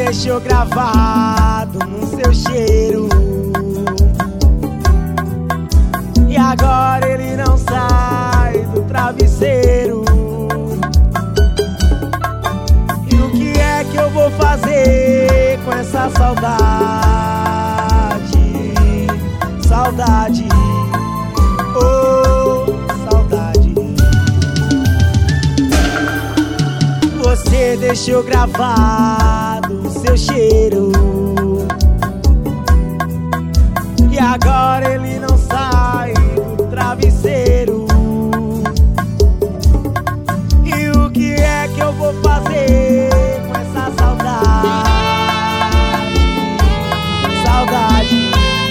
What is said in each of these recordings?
deixou gravado no seu cheiro, e agora ele não sai do travesseiro. E o que é que eu vou fazer com essa saudade? Saudade, oh saudade. Você deixou gravado o seu cheiro, e agora ele não sai do travesseiro. E o que é que eu vou fazer com essa saudade? Saudade,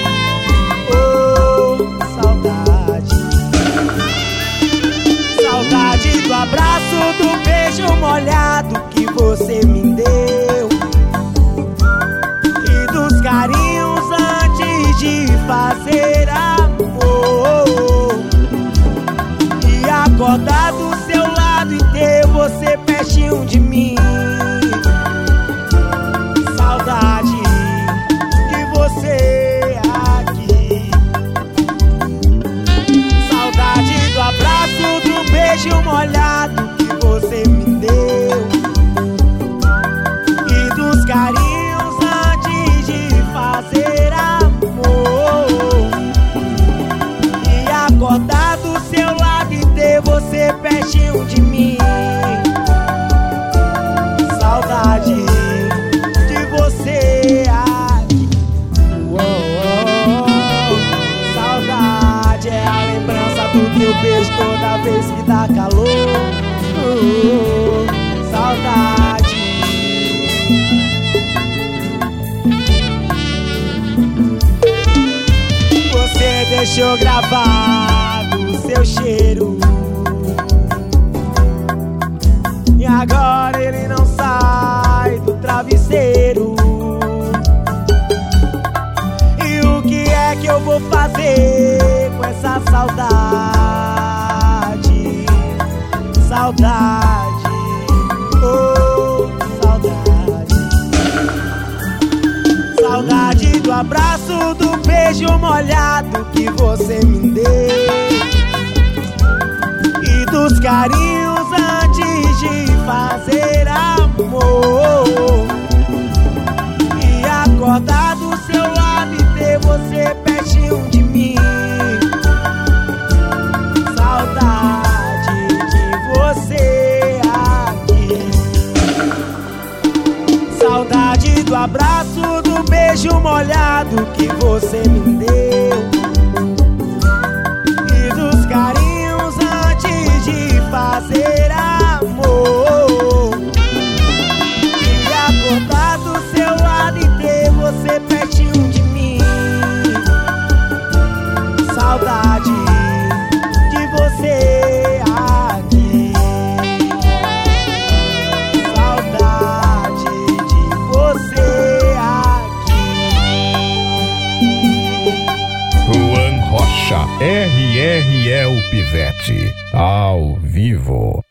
oh saudade. Saudade do abraço, do beijo molhado que você me deu, e dos carinhos antes de fazer amor, e acordar do seu lado e ter você pertinho de mim. Saudade de você aqui. Saudade do abraço, do beijo molhado que você me deu, e dos carinhos antes de fazer amor, e acordar do seu lado e ter você pertinho de mim. Saudade de você aqui. Saudade é a lembrança do teu beijo toda vez que dá calor. Saudade. Você deixou gravado o seu cheiro, e agora ele não sai do travesseiro. E o que é que eu vou fazer com essa saudade? Saudade, oh saudade. Saudade do abraço, do beijo molhado que você me deu, e dos carinhos antes de fazer amor, e acordar do seu lado e ter você pertinho de mim. Saudade de você aqui. Saudade do abraço, do beijo molhado que você me deu, e dos carinhos antes de fazer amor, e acordar do seu lado e ter você pertinho de mim. Saudade de você aqui. Saudade de você aqui. Juan Rocha, RRE o Pivete, ao vivo.